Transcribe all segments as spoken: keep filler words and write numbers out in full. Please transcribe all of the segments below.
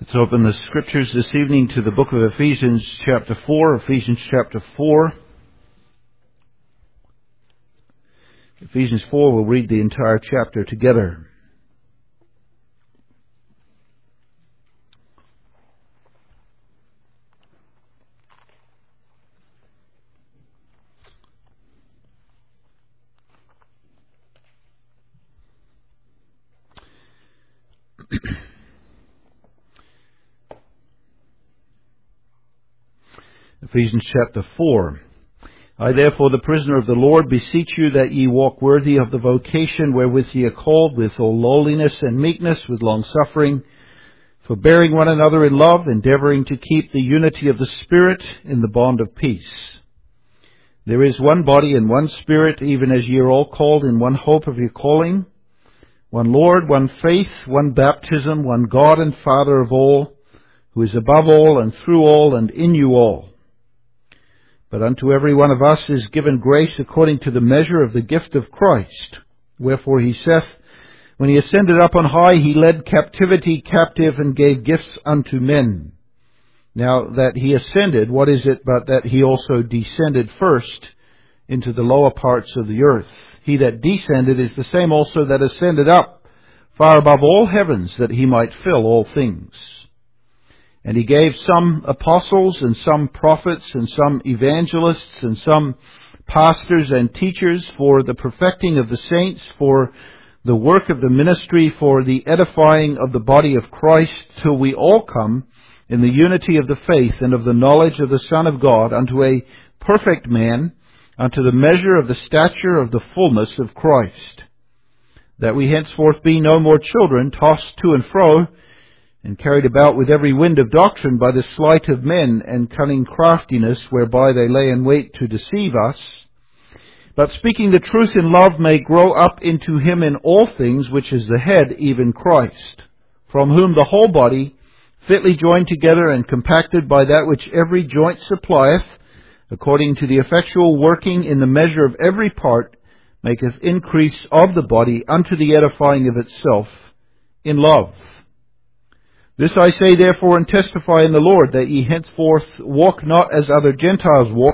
Let's open the scriptures this evening to the book of Ephesians chapter four. Ephesians chapter four. Ephesians four, we'll read the entire chapter together. Ephesians chapter four. I therefore, the prisoner of the Lord, beseech you that ye walk worthy of the vocation wherewith ye are called, with all lowliness and meekness, with long suffering, forbearing one another in love, endeavouring to keep the unity of the Spirit in the bond of peace. There is one body and one Spirit, even as ye are all called in one hope of your calling, one Lord, one faith, one baptism, one God and Father of all, who is above all and through all and in you all. But unto every one of us is given grace according to the measure of the gift of Christ. Wherefore he saith, when he ascended up on high, he led captivity captive and gave gifts unto men. Now that he ascended, what is it but that he also descended first into the lower parts of the earth? He that descended is the same also that ascended up far above all heavens, that he might fill all things. And he gave some apostles, and some prophets, and some evangelists, and some pastors and teachers for the perfecting of the saints, for the work of the ministry, for the edifying of the body of Christ, till we all come in the unity of the faith and of the knowledge of the Son of God, unto a perfect man, unto the measure of the stature of the fullness of Christ. That we henceforth be no more children, tossed to and fro, and carried about with every wind of doctrine by the sleight of men and cunning craftiness, whereby they lay in wait to deceive us, but speaking the truth in love may grow up into him in all things, which is the head, even Christ, from whom the whole body, fitly joined together and compacted by that which every joint supplieth, according to the effectual working in the measure of every part, maketh increase of the body unto the edifying of itself in love. This I say therefore and testify in the Lord, that ye henceforth walk not as other Gentiles walk,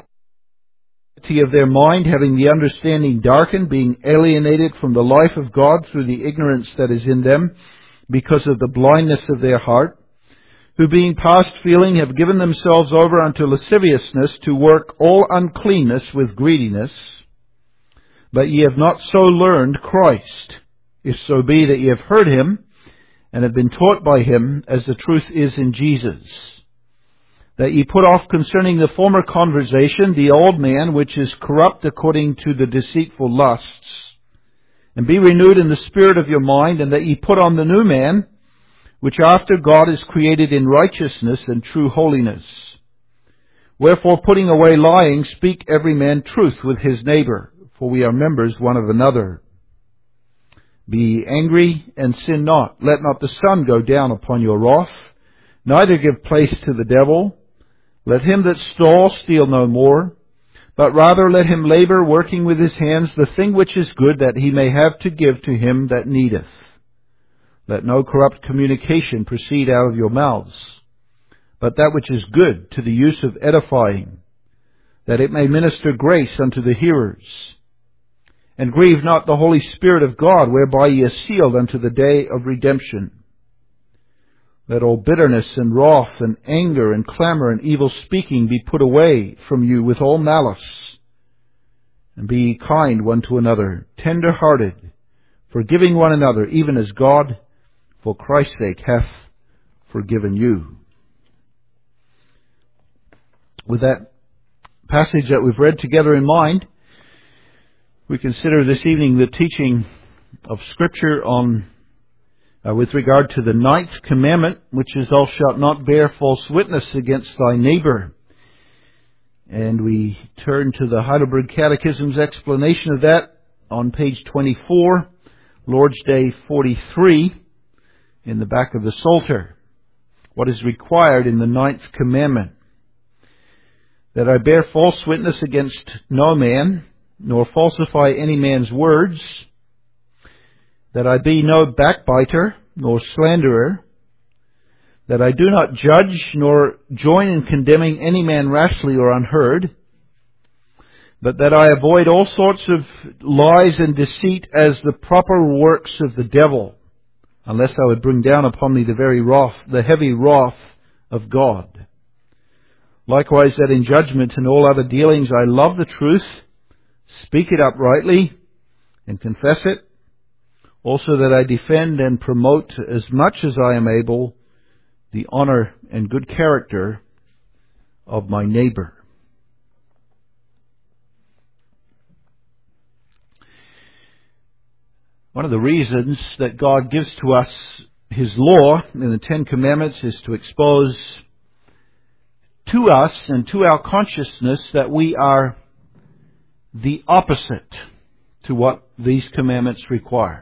of their mind, having the understanding darkened, being alienated from the life of God through the ignorance that is in them, because of the blindness of their heart, who being past feeling have given themselves over unto lasciviousness, to work all uncleanness with greediness. But ye have not so learned Christ, if so be that ye have heard him, and have been taught by him, as the truth is in Jesus. That ye put off concerning the former conversation the old man, which is corrupt according to the deceitful lusts, and be renewed in the spirit of your mind, and that ye put on the new man, which after God is created in righteousness and true holiness. Wherefore, putting away lying, speak every man truth with his neighbor, for we are members one of another. Be ye angry, and sin not. Let not the sun go down upon your wrath, neither give place to the devil. Let him that stole steal no more, but rather let him labor, working with his hands the thing which is good, that he may have to give to him that needeth. Let no corrupt communication proceed out of your mouths, but that which is good to the use of edifying, that it may minister grace unto the hearers. And grieve not the Holy Spirit of God, whereby ye are sealed unto the day of redemption. Let all bitterness and wrath and anger and clamour and evil speaking be put away from you with all malice. And be ye kind one to another, tender-hearted, forgiving one another, even as God, for Christ's sake, hath forgiven you. With that passage that we've read together in mind, we consider this evening the teaching of Scripture on, uh, with regard to the ninth commandment, which is, thou shalt not bear false witness against thy neighbor. And we turn to the Heidelberg Catechism's explanation of that on page twenty-four, Lord's Day forty-three, in the back of the Psalter. What is required in the ninth commandment? That I bear false witness against no man, nor falsify any man's words, that I be no backbiter, nor slanderer, that I do not judge nor join in condemning any man rashly or unheard, but that I avoid all sorts of lies and deceit as the proper works of the devil, unless I would bring down upon me the very wrath, the heavy wrath of God. Likewise, that in judgment and all other dealings I love the truth, speak it uprightly, and confess it. Also that I defend and promote as much as I am able the honor and good character of my neighbor. One of the reasons that God gives to us His law in the Ten Commandments is to expose to us and to our consciousness that we are the opposite to what these commandments require.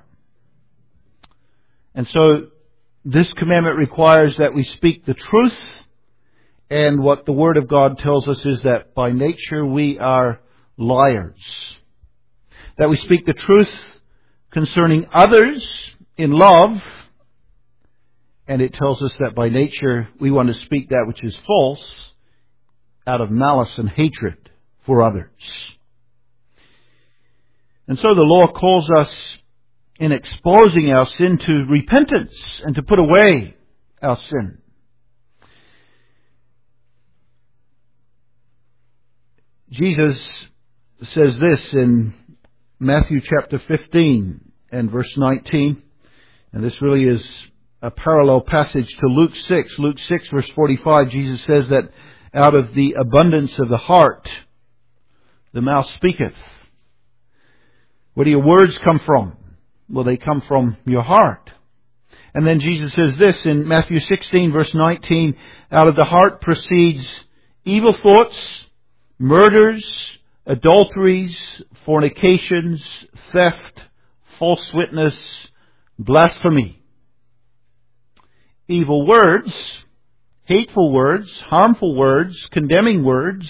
And so this commandment requires that we speak the truth, and what the Word of God tells us is that by nature we are liars. That we speak the truth concerning others in love, and it tells us that by nature we want to speak that which is false out of malice and hatred for others. And so the law calls us in exposing our sin to repentance and to put away our sin. Jesus says this in Matthew chapter fifteen and verse nineteen, and this really is a parallel passage to Luke six. Luke six verse forty-five, Jesus says that out of the abundance of the heart, the mouth speaketh. Where do your words come from? Well, they come from your heart. And then Jesus says this in Matthew sixteen verse nineteen, out of the heart proceeds evil thoughts, murders, adulteries, fornications, theft, false witness, blasphemy. Evil words, hateful words, harmful words, condemning words,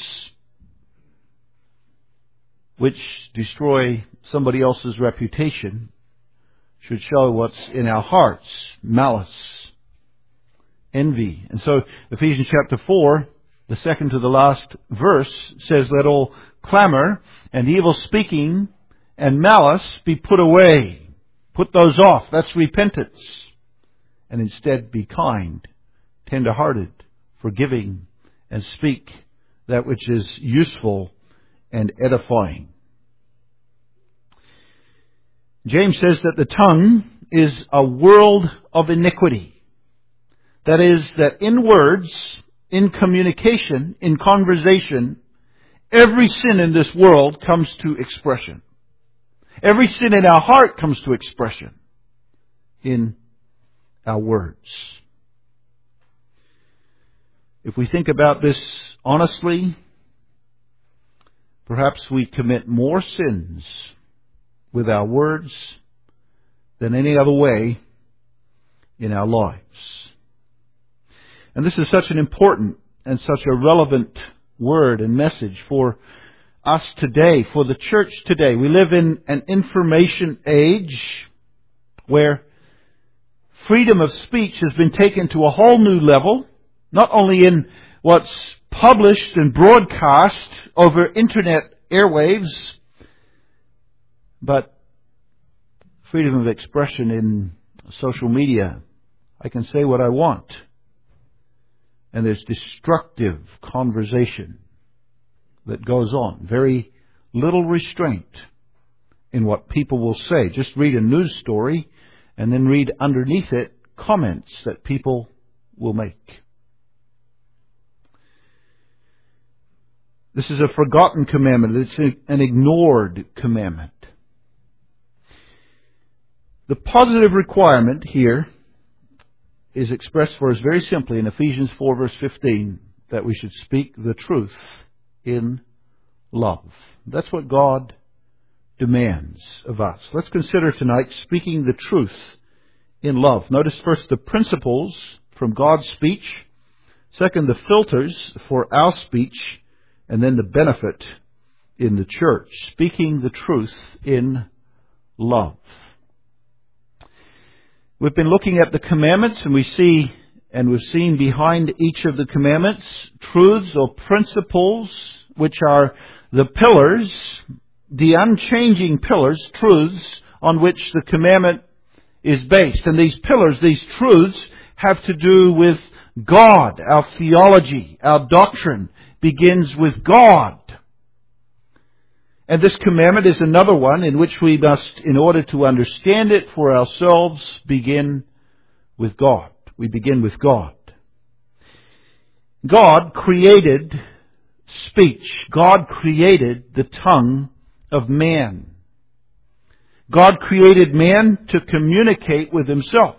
which destroy somebody else's reputation, should show what's in our hearts: malice, envy. And so Ephesians chapter four, the second to the last verse, says, let all clamor and evil speaking and malice be put away. Put those off. That's repentance. And instead be kind, tender-hearted, forgiving, and speak that which is useful and edifying. James says that the tongue is a world of iniquity. That is, that in words, in communication, in conversation, every sin in this world comes to expression. Every sin in our heart comes to expression in our words. If we think about this honestly, perhaps we commit more sins with our words than any other way in our lives. And this is such an important and such a relevant word and message for us today, for the church today. We live in an information age where freedom of speech has been taken to a whole new level, not only in what's published and broadcast over internet airwaves, but freedom of expression in social media. I can say what I want. And there's destructive conversation that goes on. Very little restraint in what people will say. Just read a news story and then read underneath it comments that people will make. This is a forgotten commandment. It's an ignored commandment. The positive requirement here is expressed for us very simply in Ephesians four verse fifteen, that we should speak the truth in love. That's what God demands of us. Let's consider tonight speaking the truth in love. Notice first the principles from God's speech, second the filters for our speech, and then the benefit in the church. Speaking the truth in love. We've been looking at the commandments, and we see And we've seen behind each of the commandments truths or principles which are the pillars, the unchanging pillars, truths on which the commandment is based. And these pillars, these truths, have to do with God. Our theology, our doctrine begins with God. And this commandment is another one in which we must, in order to understand it for ourselves, begin with God. We begin with God. God created speech. God created the tongue of man. God created man to communicate with himself.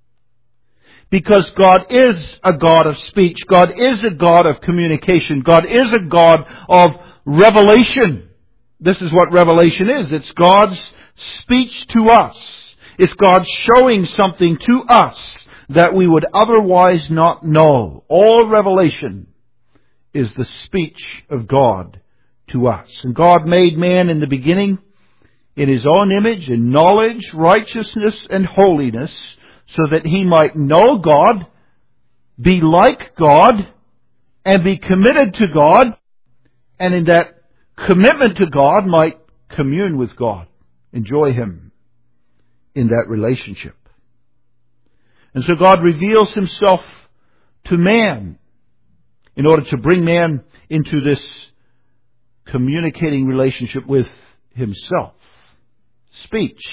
Because God is a God of speech. God is a God of communication. God is a God of revelation. This is what revelation is. It's God's speech to us. It's God showing something to us that we would otherwise not know. All revelation is the speech of God to us. And God made man in the beginning in His own image, in knowledge, righteousness, and holiness, so that he might know God, be like God, and be committed to God, and in that commitment to God might commune with God, enjoy Him in that relationship. And so God reveals Himself to man in order to bring man into this communicating relationship with Himself. Speech.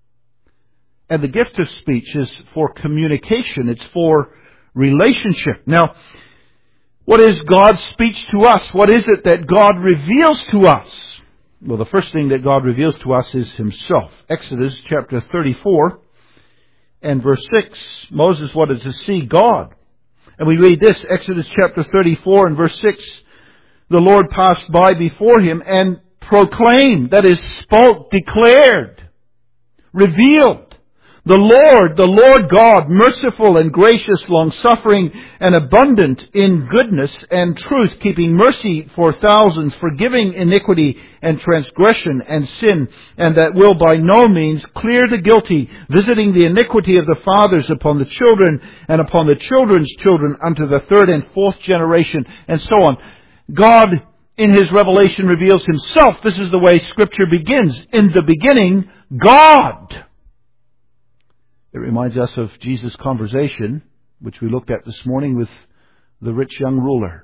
And the gift of speech is for communication. It's for relationship. Now, what is God's speech to us? What is it that God reveals to us? Well, the first thing that God reveals to us is Himself. Exodus chapter thirty-four and verse six. Moses wanted to see God. And we read this, Exodus chapter thirty-four and verse six. The Lord passed by before him and proclaimed, that is, spoke, declared, revealed. The Lord, the Lord God, merciful and gracious, long-suffering and abundant in goodness and truth, keeping mercy for thousands, forgiving iniquity and transgression and sin, and that will by no means clear the guilty, visiting the iniquity of the fathers upon the children and upon the children's children unto the third and fourth generation, and so on. God, in His revelation, reveals Himself. This is the way Scripture begins. In the beginning, God. It reminds us of Jesus' conversation, which we looked at this morning with the rich young ruler.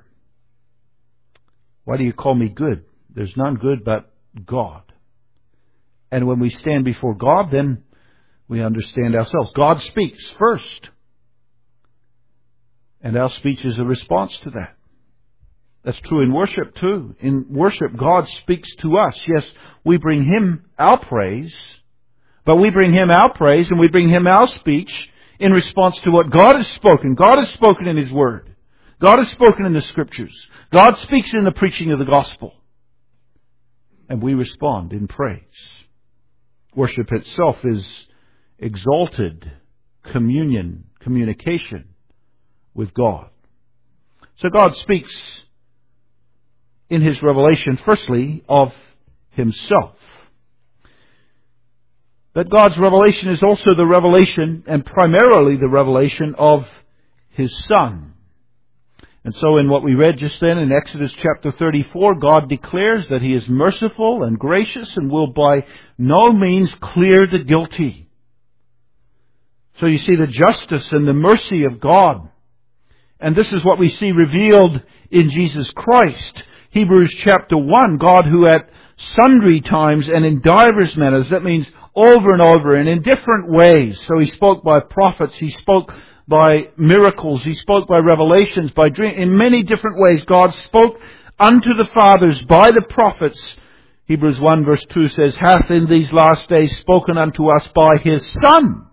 Why do you call me good? There's none good but God. And when we stand before God, then we understand ourselves. God speaks first. And our speech is a response to that. That's true in worship too. In worship, God speaks to us. Yes, we bring Him our praise, but we bring Him our praise and we bring Him our speech in response to what God has spoken. God has spoken in His Word. God has spoken in the Scriptures. God speaks in the preaching of the gospel. And we respond in praise. Worship itself is exalted communion, communication with God. So God speaks in His revelation, firstly, of Himself. But God's revelation is also the revelation, and primarily the revelation, of His Son. And so in what we read just then in Exodus chapter thirty-four, God declares that He is merciful and gracious and will by no means clear the guilty. So you see the justice and the mercy of God. And this is what we see revealed in Jesus Christ. Hebrews chapter one, God who at sundry times and in divers manners, that means over and over and in different ways. So He spoke by prophets, He spoke by miracles, He spoke by revelations, by dreams. In many different ways, God spoke unto the fathers by the prophets. Hebrews one verse two says, hath in these last days spoken unto us by His Son.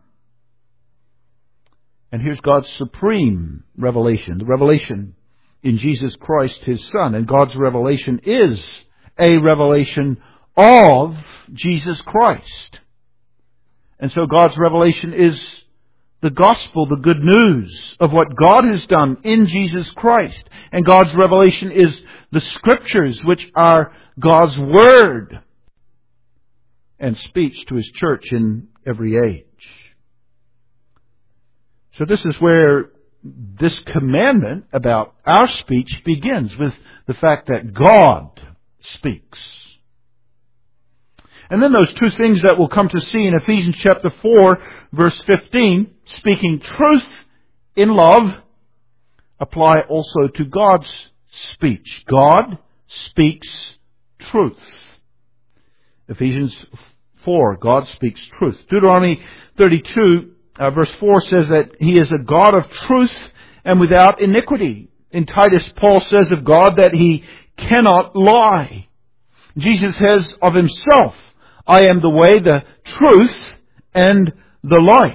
And here's God's supreme revelation, the revelation in Jesus Christ, His Son. And God's revelation is a revelation of Jesus Christ. And so God's revelation is the gospel, the good news of what God has done in Jesus Christ. And God's revelation is the Scriptures, which are God's Word and speech to His church in every age. So this is where this commandment about our speech begins with the fact that God speaks. And then those two things that we'll come to see in Ephesians chapter four, verse fifteen, speaking truth in love, apply also to God's speech. God speaks truth. Ephesians four, God speaks truth. Deuteronomy thirty-two, uh, verse four says that He is a God of truth and without iniquity. In Titus, Paul says of God that He cannot lie. Jesus says of Himself, I am the way, the truth, and the life.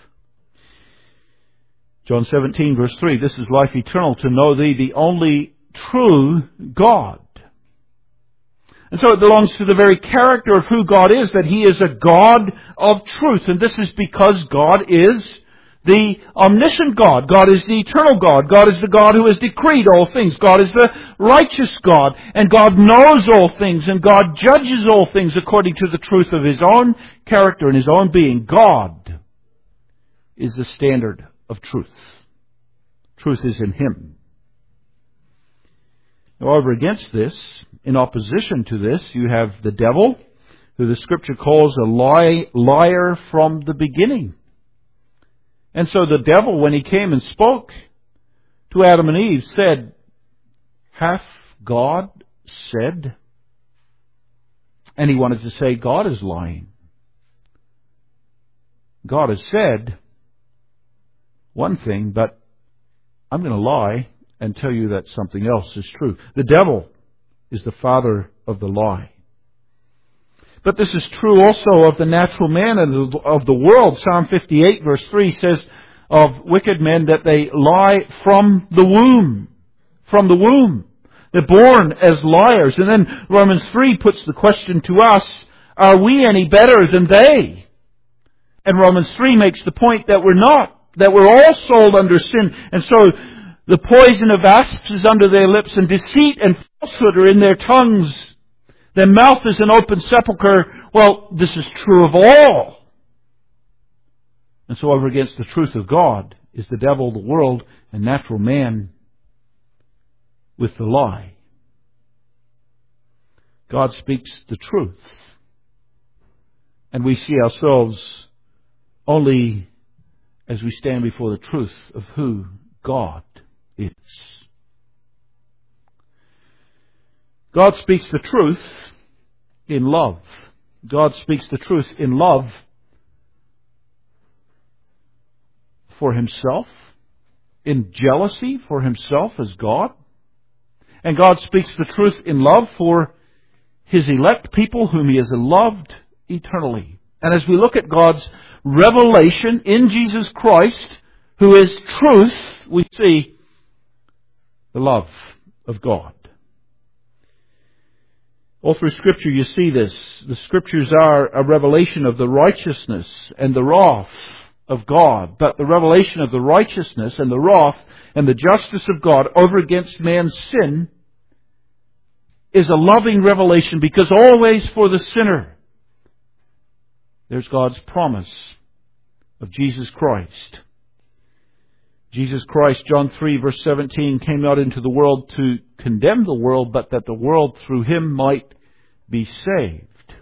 John seventeen, verse three, this is life eternal, to know Thee, the only true God. And so it belongs to the very character of who God is, that He is a God of truth. And this is because God is the omniscient God. God is the eternal God. God is the God who has decreed all things. God is the righteous God. And God knows all things. And God judges all things according to the truth of His own character and His own being. God is the standard of truth. Truth is in Him. However, against this, in opposition to this, you have the devil, who the Scripture calls a lie, liar from the beginning. And so the devil, when he came and spoke to Adam and Eve, said, hath God said? And he wanted to say God is lying. God has said one thing, but I'm going to lie and tell you that something else is true. The devil is the father of the lie. But this is true also of the natural man and of the world. Psalm fifty-eight verse three says of wicked men that they lie from the womb. From the womb. They're born as liars. And then Romans three puts the question to us, are we any better than they? And Romans three makes the point that we're not. That we're all sold under sin. And so the poison of asps is under their lips, and deceit and falsehood are in their tongues. Their mouth is an open sepulchre. Well, this is true of all. And so over against the truth of God is the devil, the world, and natural man with the lie. God speaks the truth. And we see ourselves only as we stand before the truth of who God is. God speaks the truth in love. God speaks the truth in love for Himself, in jealousy for Himself as God. And God speaks the truth in love for His elect people whom He has loved eternally. And as we look at God's revelation in Jesus Christ, who is truth, we see the love of God. All through Scripture you see this. The Scriptures are a revelation of the righteousness and the wrath of God. But the revelation of the righteousness and the wrath and the justice of God over against man's sin is a loving revelation, because always for the sinner there's God's promise of Jesus Christ. Jesus Christ, John three verse seventeen, came not into the world to condemn the world, but that the world through Him might be saved.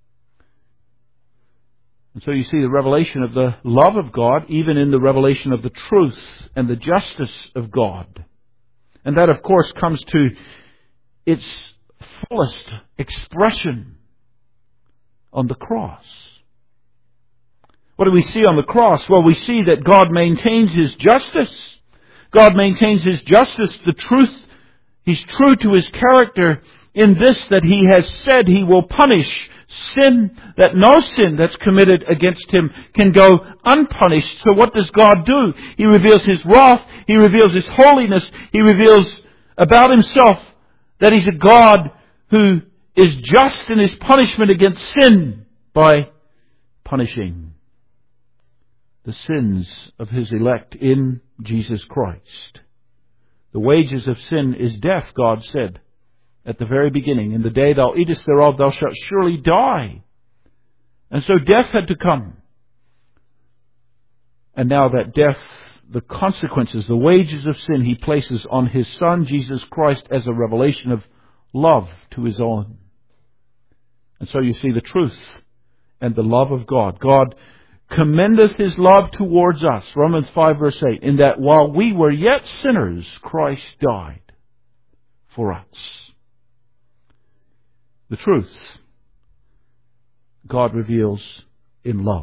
And so you see the revelation of the love of God, even in the revelation of the truth and the justice of God. And that, of course, comes to its fullest expression on the cross. What do we see on the cross? Well, we see that God maintains His justice. God maintains His justice, the truth. He's true to His character in this, that He has said He will punish sin, that no sin that's committed against Him can go unpunished. So what does God do? He reveals His wrath. He reveals His holiness. He reveals about Himself that He's a God who is just in His punishment against sin by punishing the sins of His elect in Jesus Christ. The wages of sin is death, God said at the very beginning. In the day thou eatest thereof, thou shalt surely die. And so death had to come. And now that death the consequences, the wages of sin He places on His Son, Jesus Christ, as a revelation of love to His own. And so you see the truth and the love of God. God commendeth His love towards us, Romans five verse eight, in that while we were yet sinners, Christ died for us. The truth God reveals in love.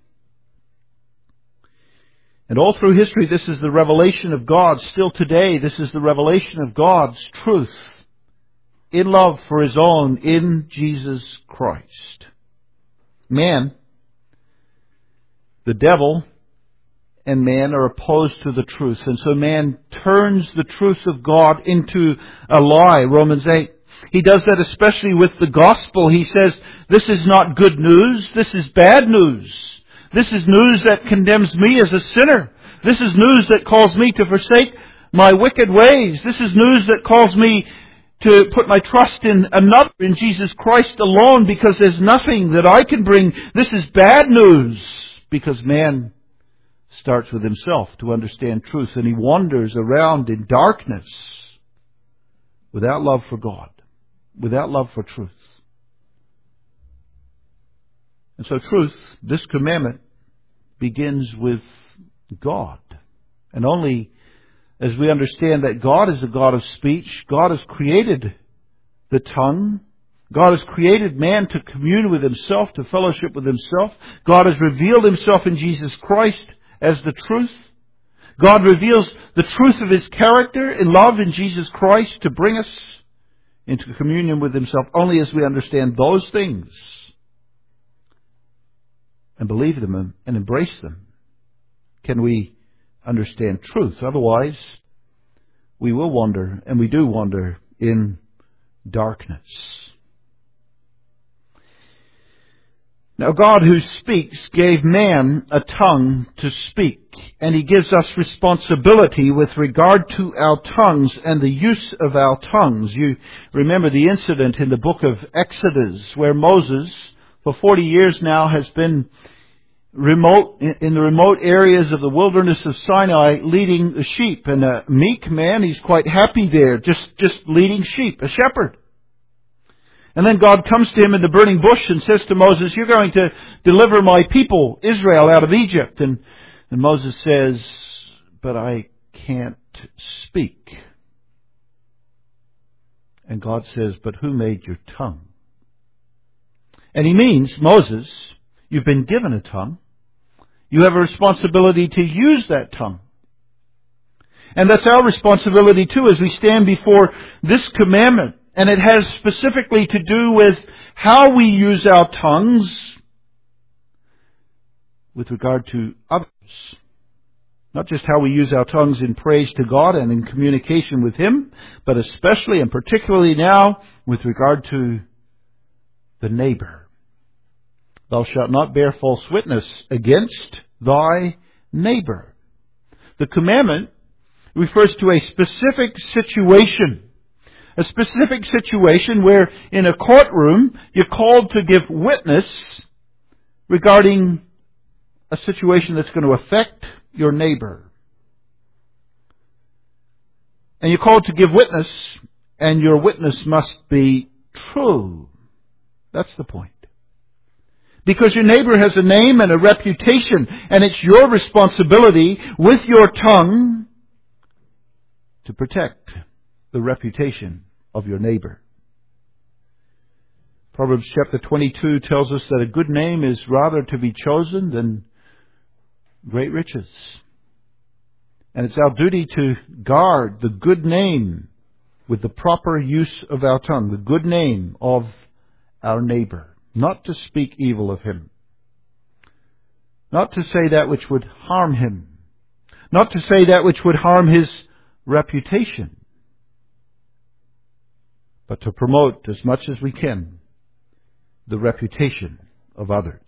And all through history, this is the revelation of God. Still today, this is the revelation of God's truth in love for His own in Jesus Christ. Man, the devil, and man are opposed to the truth. And so man turns the truth of God into a lie, Romans eight. He does that especially with the gospel. He says, this is not good news, this is bad news. This is news that condemns me as a sinner. This is news that calls me to forsake my wicked ways. This is news that calls me to put my trust in another, in Jesus Christ alone, because there's nothing that I can bring. This is bad news, because man starts with himself to understand truth, and he wanders around in darkness without love for God, without love for truth. And so truth, this commandment, begins with God. And only as we understand that God is a God of speech, God has created the tongue, God has created man to commune with Himself, to fellowship with Himself. God has revealed Himself in Jesus Christ as the truth. God reveals the truth of His character in love in Jesus Christ to bring us into communion with Himself. Only as we understand those things and believe them and embrace them can we understand truth. Otherwise, we will wander, and we do wander, in darkness. Now, God who speaks gave man a tongue to speak, and He gives us responsibility with regard to our tongues and the use of our tongues. You remember the incident in the book of Exodus where Moses, for forty years now, has been remote in the remote areas of the wilderness of Sinai leading the sheep. And a meek man, he's quite happy there, just, just leading sheep, a shepherd. And then God comes to him in the burning bush and says to Moses, you're going to deliver my people, Israel, out of Egypt. And, and Moses says, but I can't speak. And God says, but who made your tongue? And He means, Moses, you've been given a tongue. You have a responsibility to use that tongue. And that's our responsibility too as we stand before this commandment. And it has specifically to do with how we use our tongues with regard to others. Not just how we use our tongues in praise to God and in communication with Him, but especially and particularly now with regard to the neighbor. Thou shalt not bear false witness against thy neighbor. The commandment refers to a specific situation. A specific situation where in a courtroom you're called to give witness regarding a situation that's going to affect your neighbor. And you're called to give witness, and your witness must be true. That's the point. Because your neighbor has a name and a reputation, and it's your responsibility with your tongue to protect the reputation of your neighbor. Proverbs chapter twenty-two tells us that a good name is rather to be chosen than great riches. And it's our duty to guard the good name with the proper use of our tongue, the good name of our neighbor. Not to speak evil of him. Not to say that which would harm him. Not to say that which would harm his reputation. But to promote as much as we can the reputation of others.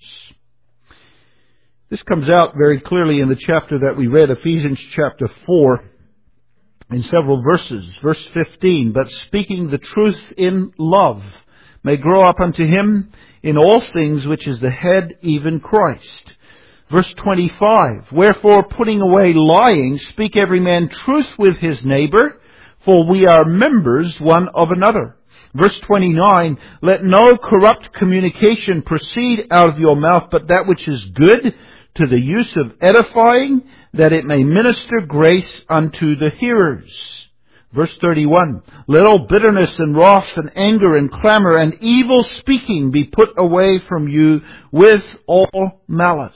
This comes out very clearly in the chapter that we read, Ephesians chapter four, in several verses. Verse fifteen, but speaking the truth in love may grow up unto Him in all things which is the head, even Christ, Verse twenty-five, wherefore putting away lying, speak every man truth with his neighbor, for we are members one of another. Verse twenty-nine, let no corrupt communication proceed out of your mouth, but that which is good to the use of edifying, that it may minister grace unto the hearers. Verse thirty-one, let all bitterness and wrath and anger and clamor and evil speaking be put away from you with all malice.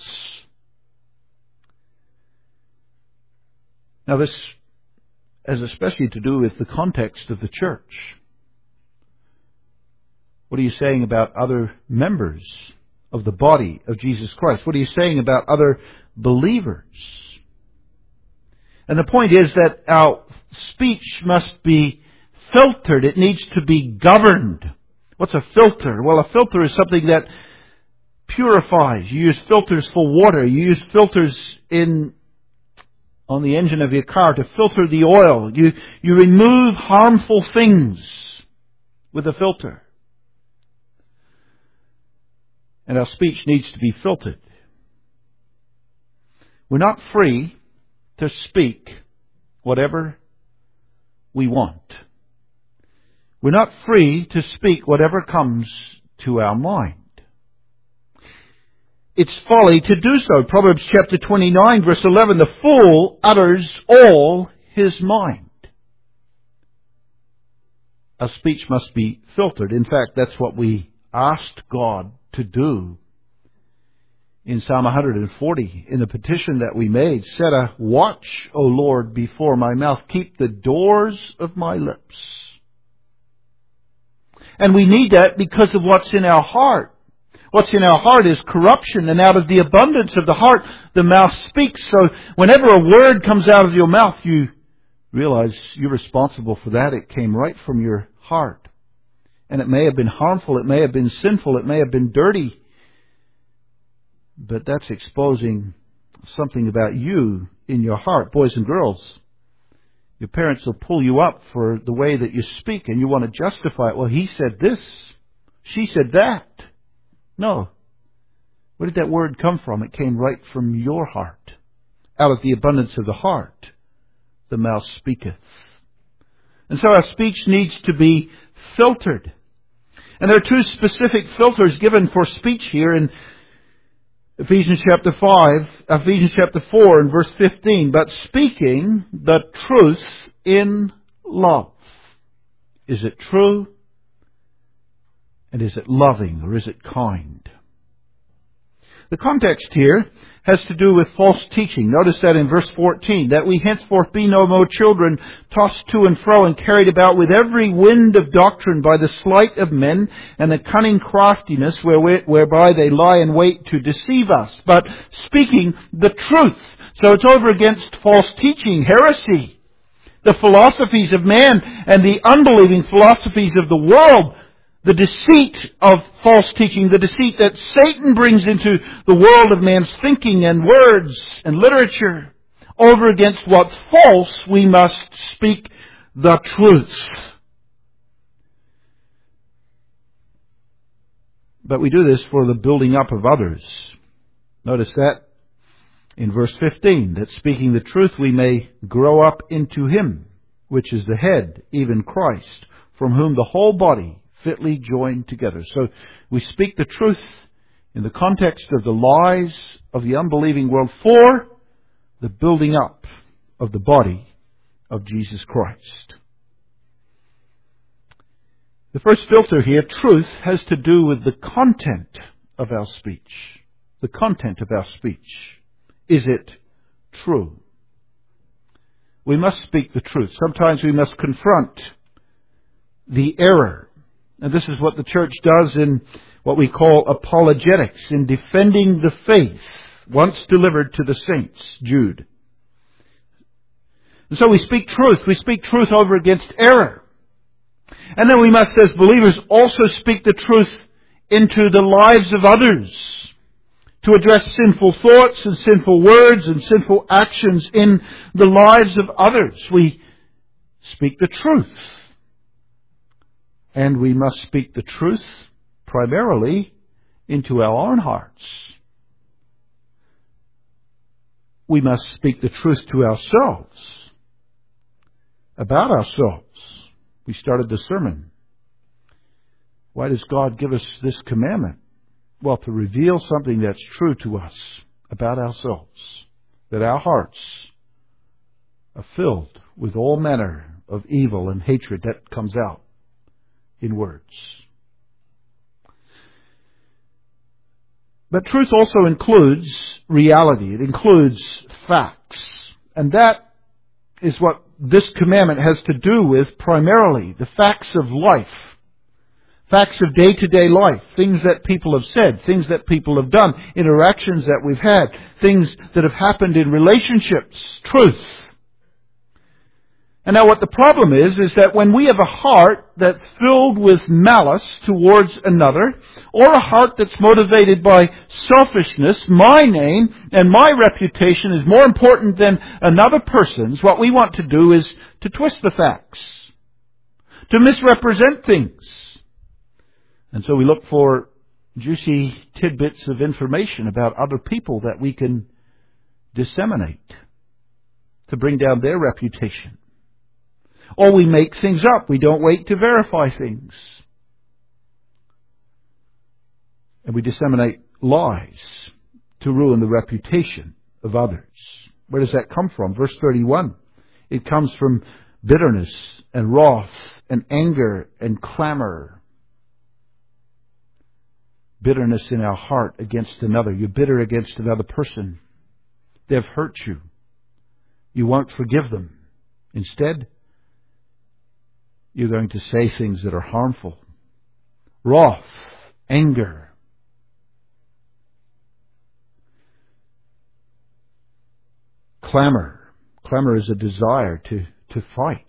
Now this has especially to do with the context of the church. What are you saying about other members of the body of Jesus Christ? What are you saying about other believers? And the point is that our speech must be filtered. It needs to be governed. What's a filter? Well, a filter is something that purifies. You use filters for water. You use filters in on the engine of your car to filter the oil. You, you remove harmful things with a filter. And our speech needs to be filtered. We're not free to speak whatever we want. We're not free to speak whatever comes to our mind. It's folly to do so. Proverbs chapter twenty-nine, verse eleven, the fool utters all his mind. Our speech must be filtered. In fact, that's what we asked God to do in Psalm one forty, in the petition that we made. Set a watch, O Lord, before my mouth. Keep the doors of my lips. And we need that because of what's in our heart. What's in our heart is corruption, and out of the abundance of the heart, the mouth speaks. So whenever a word comes out of your mouth, you realize you're responsible for that. It came right from your heart. And it may have been harmful, it may have been sinful, it may have been dirty. But that's exposing something about you in your heart. Boys and girls, your parents will pull you up for the way that you speak, and you want to justify it. Well, he said this, she said that. No. Where did that word come from? It came right from your heart. Out of the abundance of the heart, the mouth speaketh. And so our speech needs to be filtered. And there are two specific filters given for speech here in Ephesians chapter five, Ephesians chapter four and verse fifteen. But speaking the truth in love. Is it true? And is it loving, or is it kind? The context here has to do with false teaching. Notice that in verse fourteen, that we henceforth be no more children, tossed to and fro and carried about with every wind of doctrine by the sleight of men and the cunning craftiness whereby they lie in wait to deceive us. But speaking the truth. So it's over against false teaching, heresy, the philosophies of man and the unbelieving philosophies of the world. The deceit of false teaching, the deceit that Satan brings into the world of man's thinking and words and literature. Over against what's false, we must speak the truth. But we do this for the building up of others. Notice that in verse fifteen, that speaking the truth we may grow up into Him, which is the head, even Christ, from whom the whole body fitly joined together. So we speak the truth in the context of the lies of the unbelieving world for the building up of the body of Jesus Christ. The first filter here, truth, has to do with the content of our speech. The content of our speech. Is it true? We must speak the truth. Sometimes we must confront the error. And this is what the church does in what we call apologetics, in defending the faith once delivered to the saints. Jude. And so we speak truth. We speak truth over against error. And then we must, as believers, also speak the truth into the lives of others. To address sinful thoughts and sinful words and sinful actions in the lives of others. We speak the truth. And we must speak the truth primarily into our own hearts. we must speak the truth to ourselves, about ourselves. We started the sermon. Why does God give us this commandment? Well, to reveal something that's true to us about ourselves, that our hearts are filled with all manner of evil and hatred that comes out in words. But truth also includes reality. It includes facts. And that is what this commandment has to do with primarily, the facts of life. Facts of day-to-day life, things that people have said, things that people have done, interactions that we've had, things that have happened in relationships, truth. And now what the problem is, is that when we have a heart that's filled with malice towards another, or a heart that's motivated by selfishness, my name and my reputation is more important than another person's, what we want to do is to twist the facts, to misrepresent things. And so we look for juicy tidbits of information about other people that we can disseminate to bring down their reputation. Or we make things up. We don't wait to verify things. And we disseminate lies to ruin the reputation of others. Where does that come from? Verse thirty-one. It comes from bitterness and wrath and anger and clamor. Bitterness in our heart against another. You're bitter against another person. They've hurt you. You won't forgive them. Instead, you're going to say things that are harmful. Wrath, anger. Clamor. Clamor is a desire to, to fight.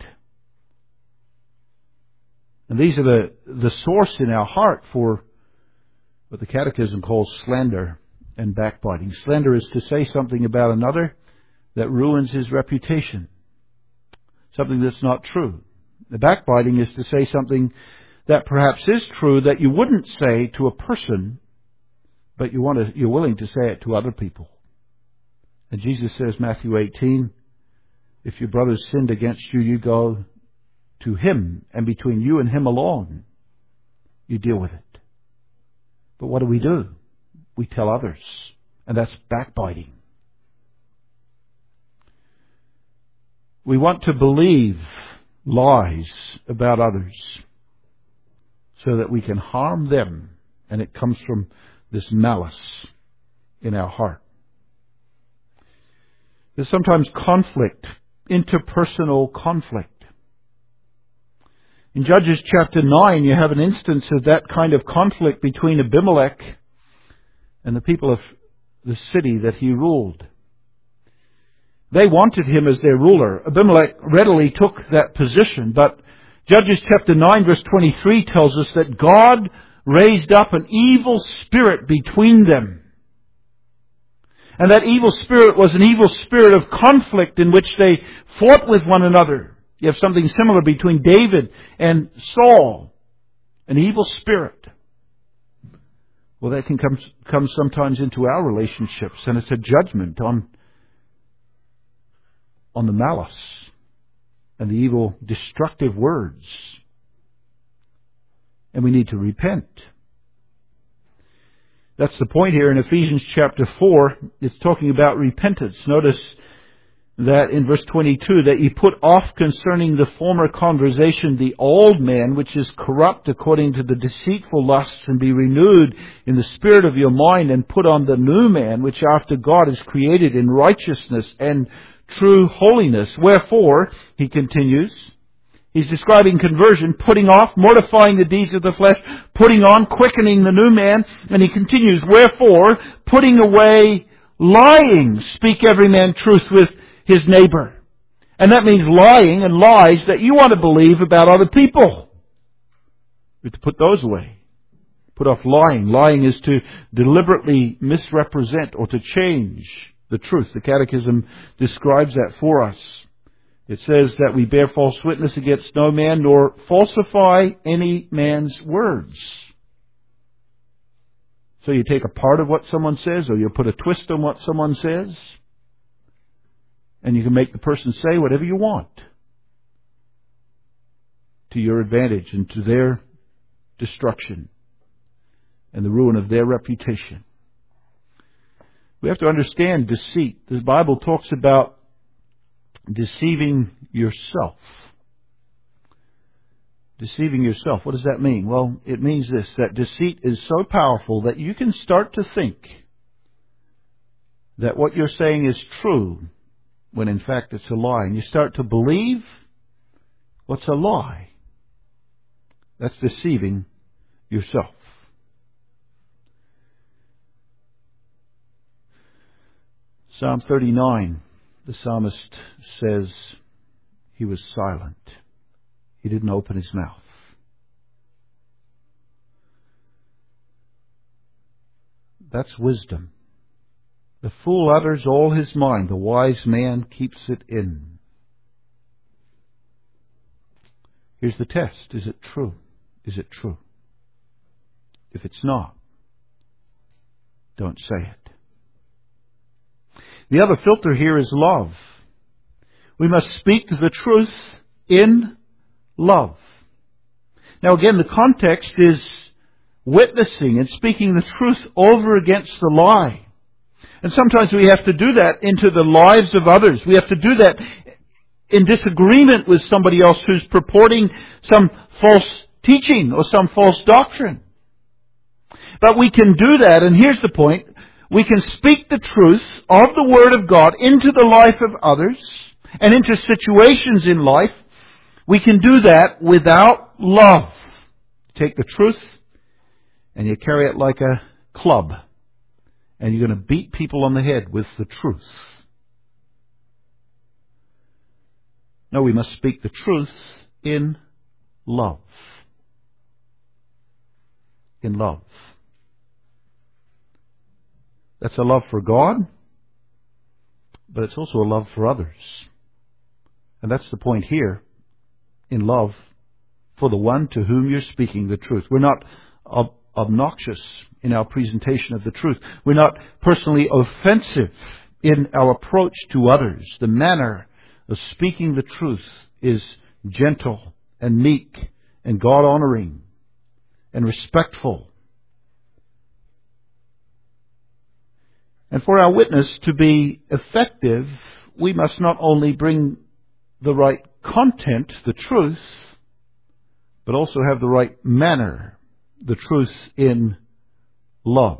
And these are the, the source in our heart for what the Catechism calls slander and backbiting. Slander is to say something about another that ruins his reputation. Something that's not true. The backbiting is to say something that perhaps is true that you wouldn't say to a person, but you want to, you're willing to say it to other people. And Jesus says, Matthew eighteen, if your brother sinned against you, you go to him, and between you and him alone, you deal with it. But what do we do? We tell others, and that's backbiting. We want to believe lies about others so that we can harm them, and it comes from this malice in our heart. There's sometimes conflict, interpersonal conflict. In Judges chapter nine, you have an instance of that kind of conflict between Abimelech and the people of the city that he ruled. They wanted him as their ruler. Abimelech readily took that position, but Judges chapter nine verse twenty-three tells us that God raised up an evil spirit between them. And that evil spirit was an evil spirit of conflict in which they fought with one another. You have something similar between David and Saul. An evil spirit. Well, that can come, come sometimes into our relationships, and it's a judgment on, on the malice and the evil, destructive words. And we need to repent. That's the point here in Ephesians chapter four. It's talking about repentance. Notice that in verse twenty-two, that ye put off concerning the former conversation the old man, which is corrupt according to the deceitful lusts, and be renewed in the spirit of your mind, and put on the new man, which after God is created in righteousness and true holiness. Wherefore, he continues, he's describing conversion, putting off, mortifying the deeds of the flesh, putting on, quickening the new man, and he continues, wherefore, putting away lying, speak every man truth with his neighbor. And that means lying and lies that you want to believe about other people. We have to put those away. Put off lying. Lying is to deliberately misrepresent or to change the truth. The Catechism describes that for us. It says that we bear false witness against no man, nor falsify any man's words. So you take a part of what someone says, or you put a twist on what someone says. And you can make the person say whatever you want to your advantage and to their destruction and the ruin of their reputation. We have to understand deceit. The Bible talks about deceiving yourself. Deceiving yourself. What does that mean? Well, it means this, that deceit is so powerful that you can start to think that what you're saying is true when in fact it's a lie. And you start to believe what's a lie. That's deceiving yourself. Psalm thirty-nine, the psalmist says he was silent. He didn't open his mouth. That's wisdom. The fool utters all his mind. The wise man keeps it in. Here's the test. Is it true? Is it true? If it's not, don't say it. The other filter here is love. We must speak the truth in love. Now again, the context is witnessing and speaking the truth over against the lie. And sometimes we have to do that into the lives of others. We have to do that in disagreement with somebody else who's purporting some false teaching or some false doctrine. But we can do that, and here's the point. We can speak the truth of the Word of God into the life of others and into situations in life. We can do that without love. Take the truth and you carry it like a club. And you're going to beat people on the head with the truth. No, we must speak the truth in love. In love. That's a love for God, but it's also a love for others. And that's the point here. In love for the one to whom you're speaking the truth. We're not ob- obnoxious in our presentation of the truth. We're not personally offensive in our approach to others. The manner of speaking the truth is gentle and meek and God-honoring and respectful. And for our witness to be effective, we must not only bring the right content, the truth, but also have the right manner, the truth in love.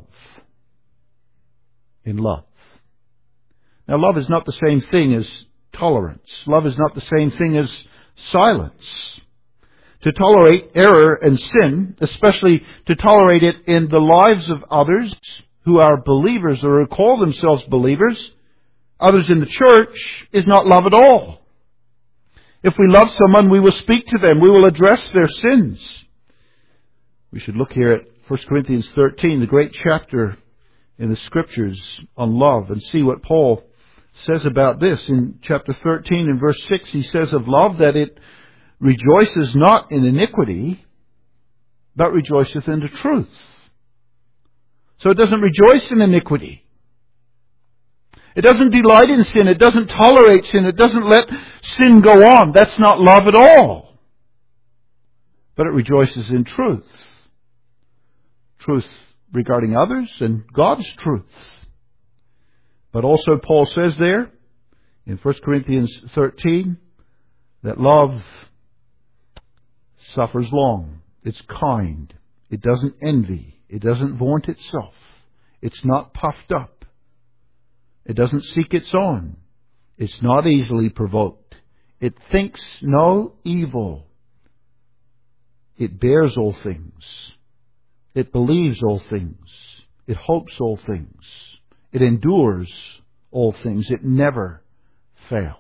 In love. Now, love is not the same thing as tolerance. Love is not the same thing as silence. To tolerate error and sin, especially to tolerate it in the lives of others who are believers or who call themselves believers, others in the church, is not love at all. If we love someone, we will speak to them. We will address their sins. We should look here at First Corinthians thirteen, the great chapter in the Scriptures on love, and see what Paul says about this. In chapter thirteen and verse six, he says of love that it rejoices not in iniquity, but rejoiceth in the truth. So it doesn't rejoice in iniquity. It doesn't delight in sin. It doesn't tolerate sin. It doesn't let sin go on. That's not love at all. But it rejoices in truth. Truth regarding others and God's truth. But also Paul says there in First Corinthians thirteen that love suffers long. It's kind. It doesn't envy. It doesn't vaunt itself. It's not puffed up. It doesn't seek its own. It's not easily provoked. It thinks no evil. It bears all things. It believes all things. It hopes all things. It endures all things. It never fails.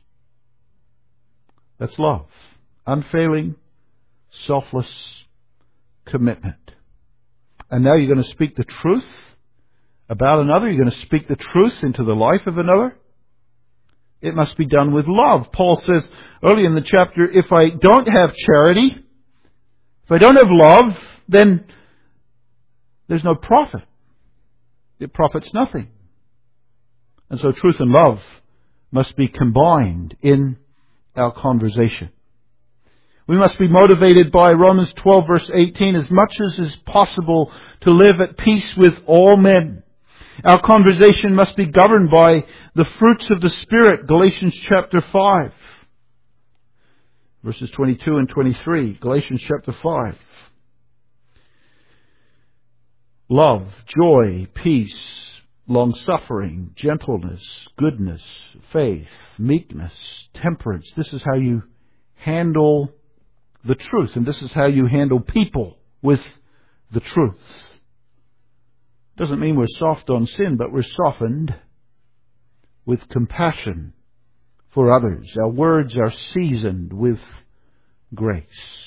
That's love. Unfailing, selfless commitment. And now you're going to speak the truth about another. You're going to speak the truth into the life of another. It must be done with love. Paul says early in the chapter, if I don't have charity, if I don't have love, then there's no profit. It profits nothing. And so truth and love must be combined in our conversation. We must be motivated by Romans twelve verse eighteen, as much as is possible to live at peace with all men. Our conversation must be governed by the fruits of the Spirit, Galatians chapter five, verses twenty-two and twenty-three, Galatians chapter five. Love, joy, peace, long-suffering, gentleness, goodness, faith, meekness, temperance. This is how you handle the truth, and this is how you handle people with the truth. Doesn't mean we're soft on sin, but we're softened with compassion for others. Our words are seasoned with grace.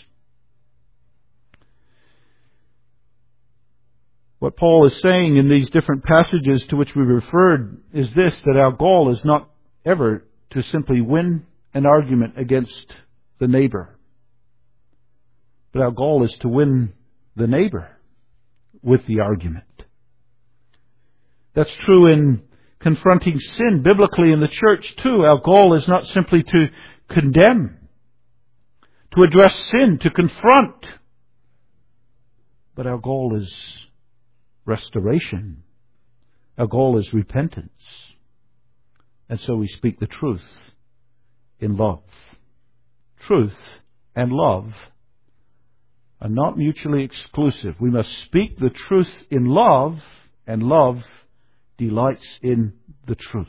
What Paul is saying in these different passages to which we referred is this, that our goal is not ever to simply win an argument against the neighbor, but our goal is to win the neighbor with the argument. That's true in confronting sin biblically in the church too. Our goal is not simply to condemn, to address sin, to confront, but our goal is restoration. Our goal is repentance. And so we speak the truth in love. Truth and love are not mutually exclusive. We must speak the truth in love, and love delights in the truth.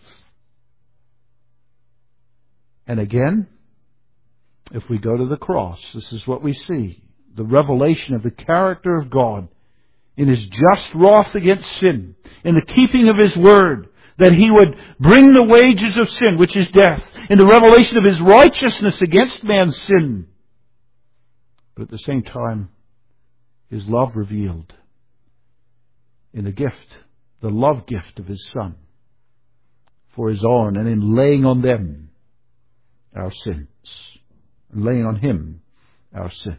And again, if we go to the cross, this is what we see. The revelation of the character of God in His just wrath against sin, in the keeping of His word, that He would bring the wages of sin, which is death, in the revelation of His righteousness against man's sin. But at the same time, His love revealed in the gift, the love gift of His Son for His own, and in laying on them our sins, and laying on Him our sins.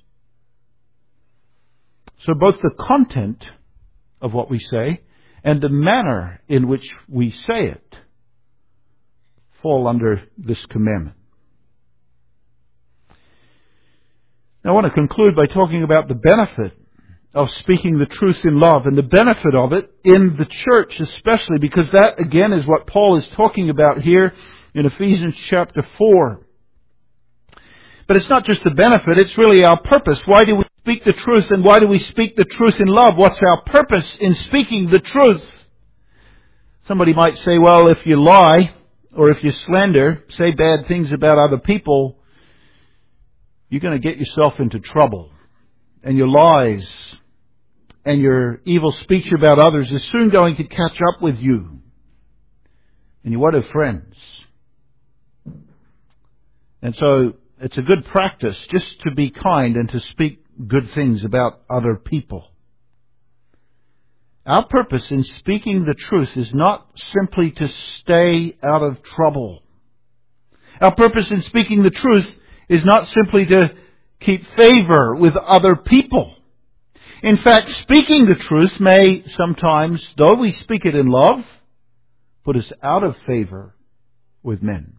So both the content of what we say and the manner in which we say it fall under this commandment. Now I want to conclude by talking about the benefit of speaking the truth in love, and the benefit of it in the church especially, because that again is what Paul is talking about here in Ephesians chapter four. But it's not just the benefit, it's really our purpose. Why do we speak the truth, and why do we speak the truth in love? What's our purpose in speaking the truth? Somebody might say, well, if you lie, or if you slander, say bad things about other people, you're going to get yourself into trouble. And your lies and your evil speech about others is soon going to catch up with you. And you won't have friends. And so it's a good practice just to be kind and to speak good things about other people. Our purpose in speaking the truth is not simply to stay out of trouble. Our purpose in speaking the truth is not simply to keep favor with other people. In fact, speaking the truth may sometimes, though we speak it in love, put us out of favor with men.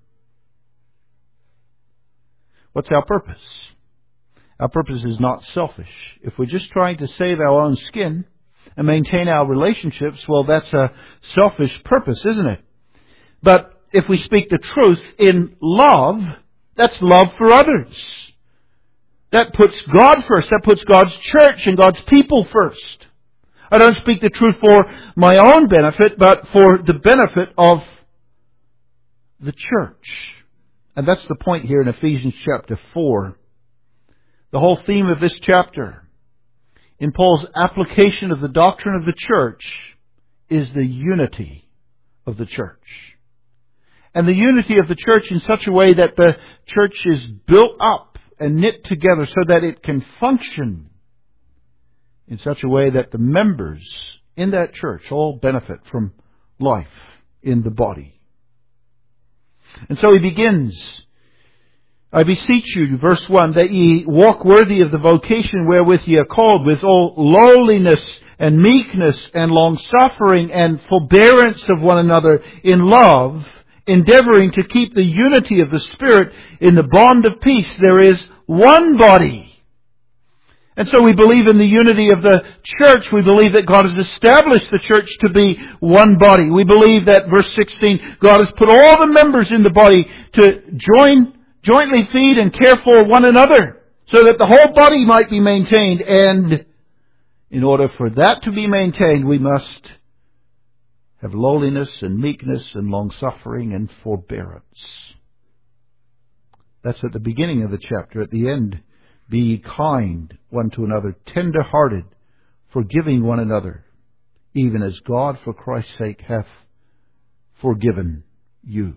What's our purpose? Our purpose is not selfish. If we're just trying to save our own skin and maintain our relationships, well, that's a selfish purpose, isn't it? But if we speak the truth in love, that's love for others. That puts God first. That puts God's church and God's people first. I don't speak the truth for my own benefit, but for the benefit of the church. And that's the point here in Ephesians chapter four. The whole theme of this chapter, in Paul's application of the doctrine of the church, is the unity of the church. And the unity of the church in such a way that the church is built up and knit together so that it can function in such a way that the members in that church all benefit from life in the body. And so he begins, I beseech you, verse one, that ye walk worthy of the vocation wherewith ye are called, with all lowliness and meekness and long-suffering and forbearance of one another in love, endeavoring to keep the unity of the Spirit in the bond of peace. There is one body. And so we believe in the unity of the church. We believe that God has established the church to be one body. We believe that, verse sixteen, God has put all the members in the body to join, jointly feed and care for one another, so that the whole body might be maintained. And in order for that to be maintained, we must have lowliness and meekness and long-suffering and forbearance. That's at the beginning of the chapter. At the end, be ye kind one to another, tender-hearted, forgiving one another, even as God for Christ's sake hath forgiven you.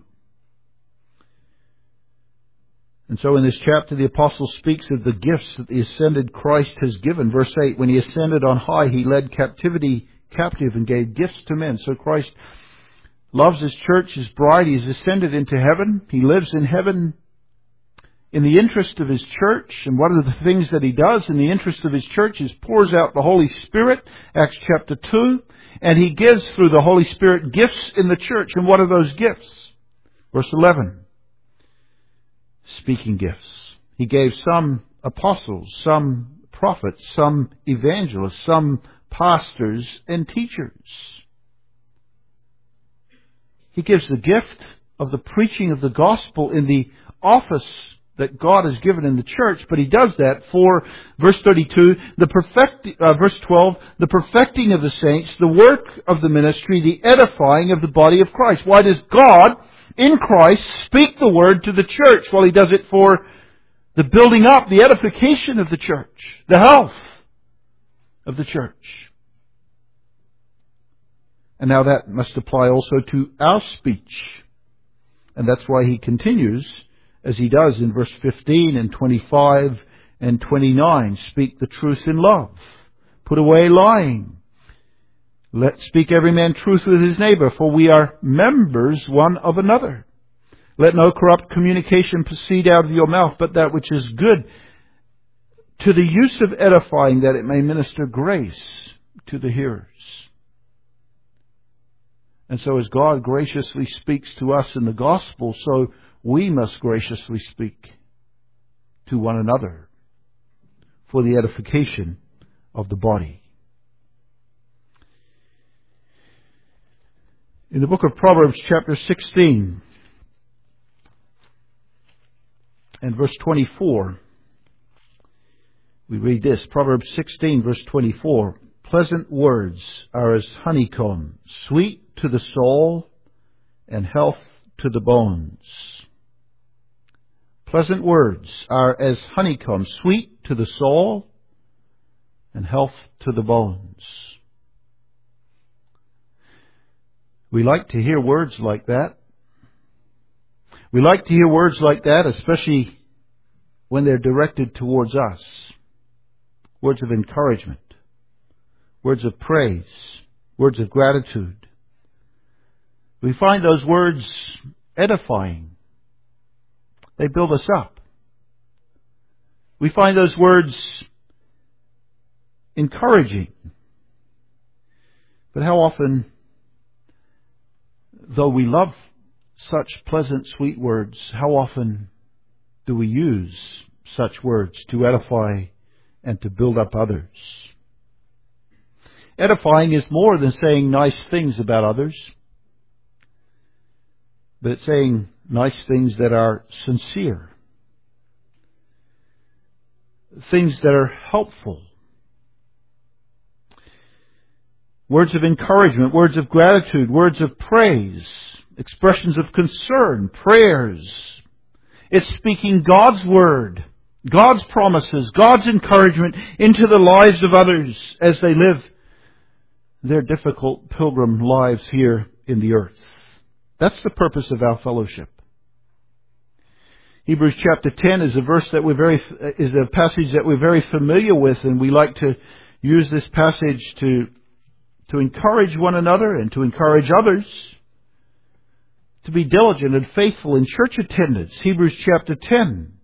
And so in this chapter, the apostle speaks of the gifts that the ascended Christ has given. Verse eight, when he ascended on high, he led captivity captive and gave gifts to men. So Christ loves his church, his bride. He has ascended into heaven. He lives in heaven in the interest of his church. And one of the things that he does in the interest of his church is pours out the Holy Spirit, Acts chapter two, and he gives through the Holy Spirit gifts in the church. And what are those gifts? Verse eleven, speaking gifts. He gave some apostles, some prophets, some evangelists, some pastors and teachers. He gives the gift of the preaching of the gospel in the office that God has given in the church, but he does that for, verse thirty-two, the perfect, uh, verse twelve, the perfecting of the saints, the work of the ministry, the edifying of the body of Christ. Why does God, in Christ, speak the word to the church? Well, he does it for the building up, the edification of the church, the health of the church. And now that must apply also to our speech. And that's why he continues, as he does in verse fifteen and twenty-five and twenty-nine, speak the truth in love. Put away lying. Let speak every man truth with his neighbor, for we are members one of another. Let no corrupt communication proceed out of your mouth, but that which is good, to the use of edifying, that it may minister grace to the hearers. And so as God graciously speaks to us in the gospel, so we must graciously speak to one another for the edification of the body. In the book of Proverbs, chapter sixteen, and verse twenty-four, we read this. Proverbs sixteen, verse twenty-four, pleasant words are as honeycomb, sweet to the soul and health to the bones. Pleasant words are as honeycomb, sweet to the soul and health to the bones. We like to hear words like that. We like to hear words like that, especially when they're directed towards us. Words of encouragement, words of praise, words of gratitude. We find those words edifying. They build us up. We find those words encouraging. But how often, though we love such pleasant, sweet words, how often do we use such words to edify and to build up others? Edifying is more than saying nice things about others, but it's saying nice things that are sincere, things that are helpful, words of encouragement, words of gratitude, words of praise, expressions of concern, prayers. It's speaking God's word, God's promises, God's encouragement into the lives of others as they live their difficult pilgrim lives here in the earth. That's the purpose of our fellowship. Hebrews chapter ten is a verse that we're very, is a passage that we're very familiar with, and we like to use this passage to, to encourage one another and to encourage others to be diligent and faithful in church attendance. Hebrews chapter ten.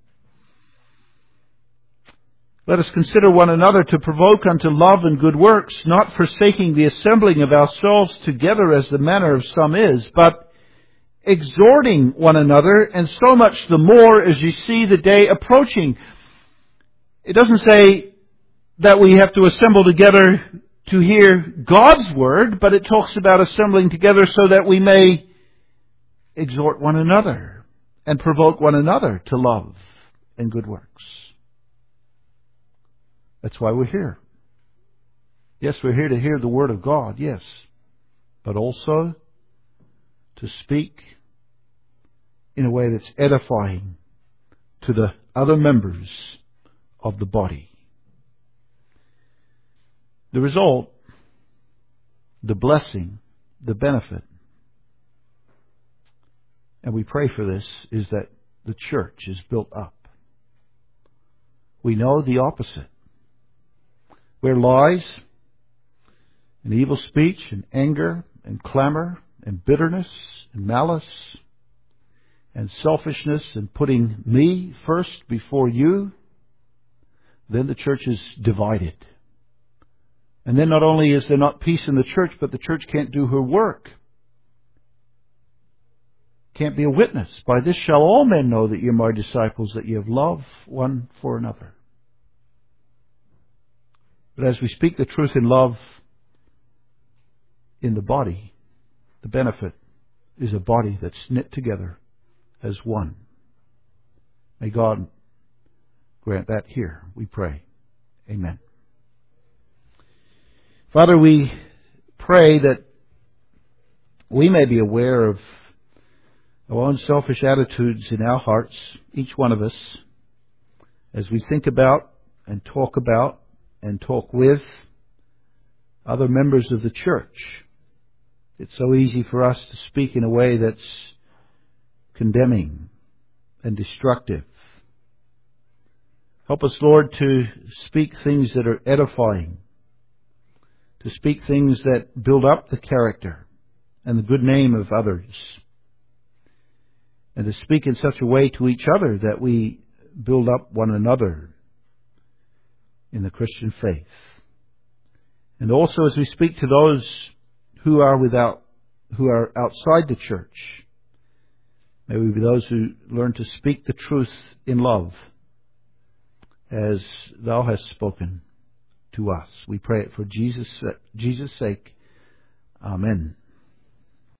Let us consider one another to provoke unto love and good works, not forsaking the assembling of ourselves together as the manner of some is, but exhorting one another, and so much the more as you see the day approaching. It doesn't say that we have to assemble together to hear God's word, but it talks about assembling together so that we may exhort one another and provoke one another to love and good works. That's why we're here. Yes, we're here to hear the word of God, yes, but also to speak in a way that's edifying to the other members of the body. The result, the blessing, the benefit, and we pray for this, is that the church is built up. We know the opposite, where lies and evil speech and anger and clamor and bitterness and malice and selfishness and putting me first before you, then the church is divided. And then not only is there not peace in the church, but the church can't do her work. Can't be a witness. By this shall all men know that you're my disciples, that you have love one for another. But as we speak the truth in love in the body, the benefit is a body that's knit together as one. May God grant that here, we pray. Amen. Father, we pray that we may be aware of our own selfish attitudes in our hearts, each one of us, as we think about and talk about and talk with other members of the church. It's so easy for us to speak in a way that's condemning and destructive. Help us, Lord, to speak things that are edifying, to speak things that build up the character and the good name of others, and to speak in such a way to each other that we build up one another in the Christian faith. And also as we speak to those who are without, who are outside the church, may we be those who learn to speak the truth in love as thou hast spoken to us. We pray it for Jesus' Jesus' sake. Amen.